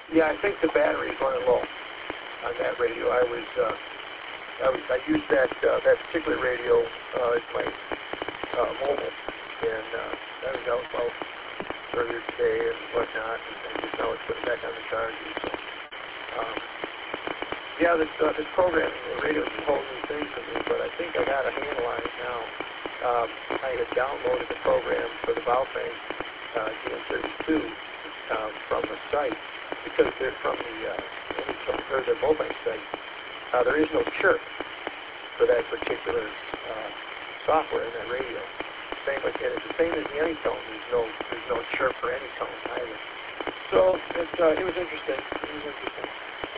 Yeah, I think the battery's running low on that radio. I used that particular radio as my mobile, and I was out about earlier today and whatnot, and just now it's putting it back on the charger. So, yeah, this programming, the radio is a whole new thing for me, but I think I got a handle on it now. I had downloaded the program for the Baofeng GM32 from the site, because they're from the Baofeng site. There is no chirp for that particular software in that radio. Same as the same as the Anytone. There's no chirp for Anytone either. So it was interesting.